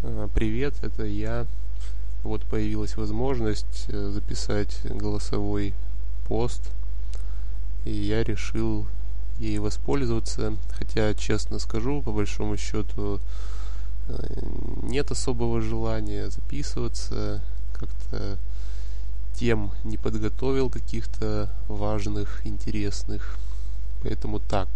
Привет, это я. Вот появилась возможность записать голосовой пост, и я решил ей воспользоваться. Хотя, честно скажу, по большому счету, нет особого желания записываться. Как-то тем не подготовил каких-то важных, интересных. Поэтому так,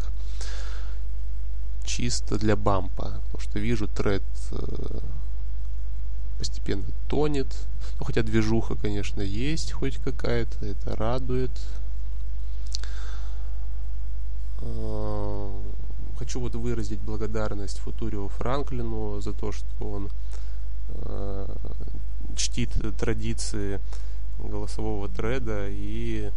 чисто для бампа. Потому что вижу, тред постепенно тонет. Ну, хотя движуха, конечно, есть хоть какая-то. Это радует. Хочу вот выразить благодарность Футурио Франклину за то, что он чтит традиции голосового треда и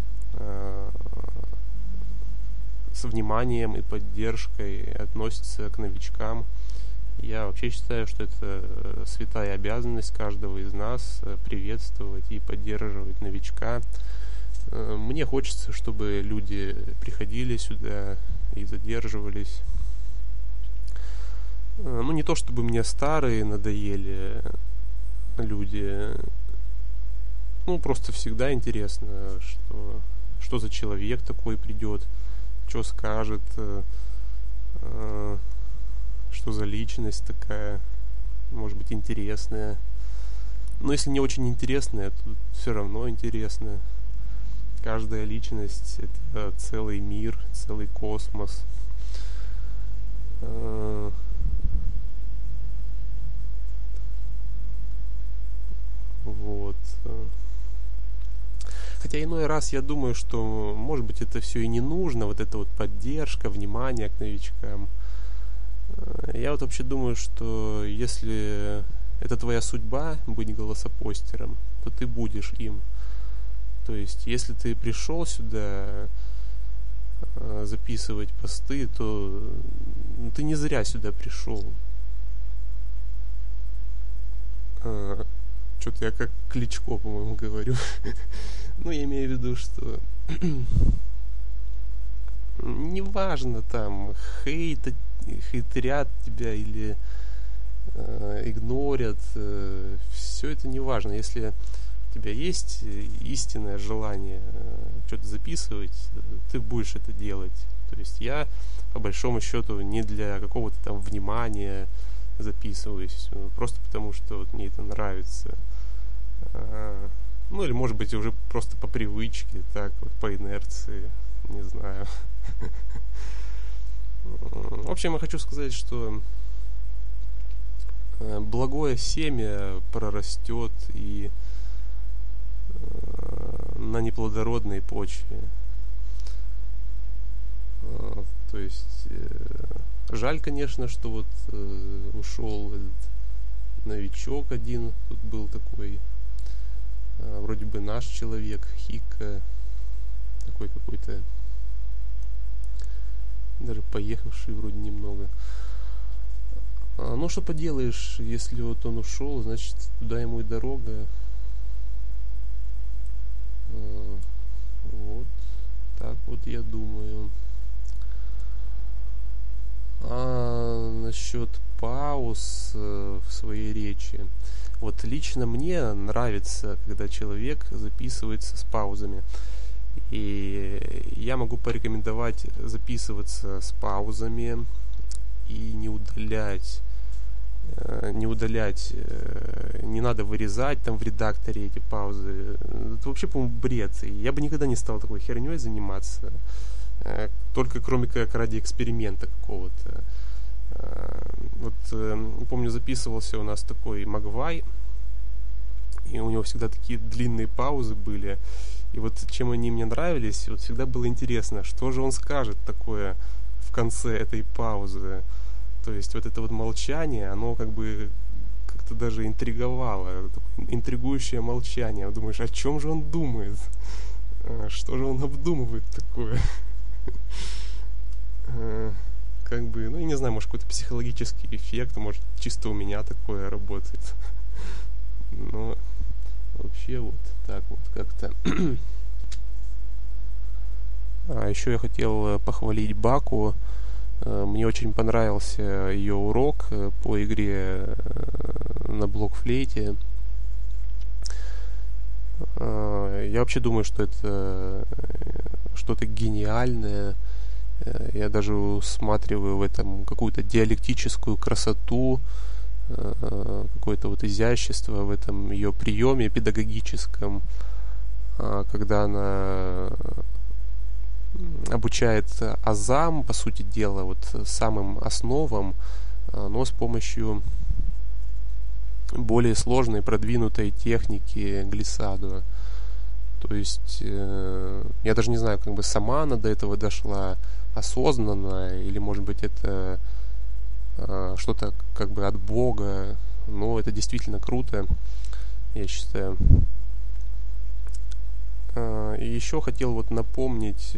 с вниманием и поддержкой относится к новичкам. Я вообще считаю, что это святая обязанность каждого из нас приветствовать и поддерживать новичка. Мне хочется, чтобы люди приходили сюда и задерживались. Ну, не то чтобы мне старые надоели люди. Ну, просто всегда интересно, что за человек такой придет, что скажет, что за личность такая, может быть, интересная. Но если не очень интересная, то все равно интересная. Каждая личность — это целый мир, целый космос. Вот. Хотя иной раз я думаю, что, может быть, это все и не нужно, вот эта вот поддержка, внимание к новичкам. Я вот вообще думаю, что если это твоя судьба быть голосопостером, то ты будешь им. То есть, если ты пришел сюда записывать посты, то ты не зря сюда пришел. Что-то я как Кличко, по-моему, говорю. Ну, я имею в виду, что неважно там, хейтерят тебя или игнорят, все это не важно. Если у тебя есть истинное желание что-то записывать, ты будешь это делать. То есть я, по большому счету, не для какого-то там внимания записываюсь, просто потому что вот мне это нравится. Ну или может быть уже просто по привычке, так вот, по инерции, не знаю. В общем, я хочу сказать, что благое семя прорастет и на неплодородной почве. То есть жаль, конечно, что вот ушел этот новичок один, тут был такой вроде бы наш человек, Хика, такой какой-то даже поехавший вроде немного. Ну что поделаешь, если вот он ушел, значит туда ему и дорога. Вот так вот я думаю. Насчет пауз в своей речи. Вот лично мне нравится, когда человек записывается с паузами. И я могу порекомендовать записываться с паузами и не удалять, не надо вырезать там в редакторе эти паузы. Это вообще, по-моему, бред. И я бы никогда не стал такой херней заниматься, только кроме как ради эксперимента какого-то. Вот помню, записывался у нас такой Магвай, и у него всегда такие длинные паузы были. И вот чем они мне нравились, вот всегда было интересно, что же он скажет такое в конце этой паузы. То есть вот это вот молчание, оно как бы как-то даже интриговало, интригующее молчание. Думаешь, о чем же он думает? Что же он обдумывает такое? Как бы, ну я не знаю, может какой-то психологический эффект, может чисто у меня такое работает. Но вообще вот так вот как-то. Еще я хотел похвалить Баку. Мне очень понравился ее урок по игре на блокфлейте. Я вообще думаю, что это что-то гениальное. Я даже усматриваю в этом какую-то диалектическую красоту, какое-то вот изящество в этом ее приеме педагогическом, когда она обучает азам, по сути дела, вот самым основам, но с помощью более сложной, продвинутой техники глиссадо. То есть я даже не знаю, как бы сама она до этого дошла осознанно, или может быть это что-то как бы от Бога, но это действительно круто, я считаю. И еще хотел вот напомнить,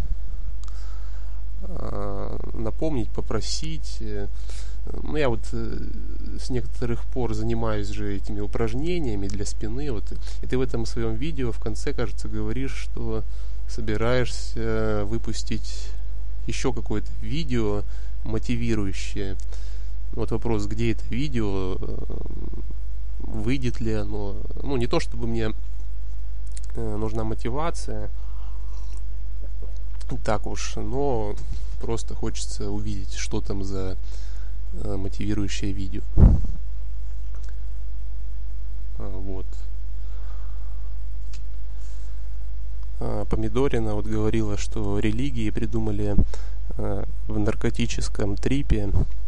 попросить. Ну, я вот с некоторых пор занимаюсь же этими упражнениями для спины. Вот, и ты в этом своем видео в конце, кажется, говоришь, что собираешься выпустить еще какое-то видео мотивирующее. Вот вопрос, где это видео, выйдет ли оно. Ну, не то чтобы мне нужна мотивация, так уж, но просто хочется увидеть, что там за мотивирующее видео. Вот. Помидорина вот говорила, что религии придумали в наркотическом трипе.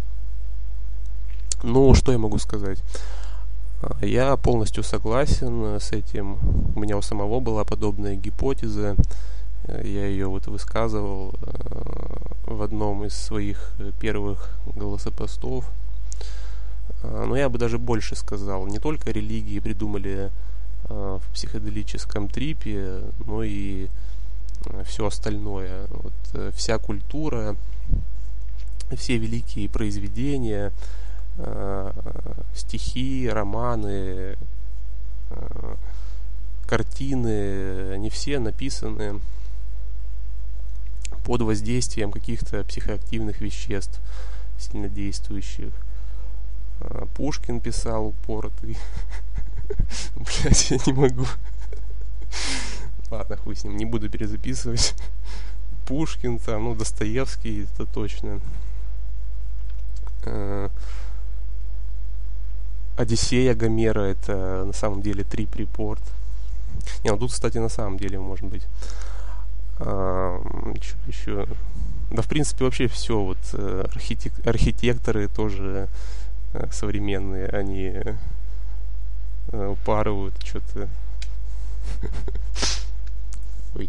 Ну, что я могу сказать? Я полностью согласен с этим. У меня у самого была подобная гипотеза. Я ее вот высказывал в одном из своих первых голосопостов. Но я бы даже больше сказал. Не только религии придумали в психоделическом трипе, но и все остальное. Вот, вся культура, все великие произведения, стихи, романы, картины, они все написаны под воздействием каких-то психоактивных веществ, сильнодействующих. Пушкин писал упоротый. Блять, я не могу. Ладно, хуй с ним, не буду перезаписывать. Пушкин там, ну, Достоевский, это точно. Одиссея Гомера, это на самом деле трип-репорт. Не, ну тут, кстати, на самом деле может быть. Что еще? Да, в принципе, вообще все. Вот архитекторы тоже современные, они упарывают что-то. Ой.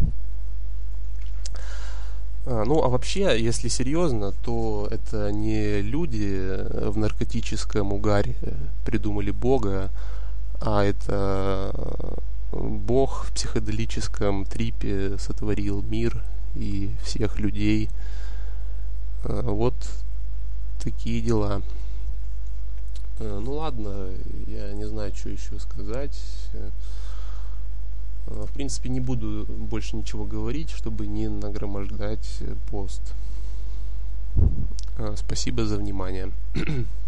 Ну, а вообще, если серьезно, то это не люди в наркотическом угаре придумали Бога, а это Бог в психоделическом трипе сотворил мир и всех людей. Вот такие дела. Ну ладно, я не знаю, что еще сказать. В принципе, не буду больше ничего говорить, чтобы не нагромождать пост. Спасибо за внимание.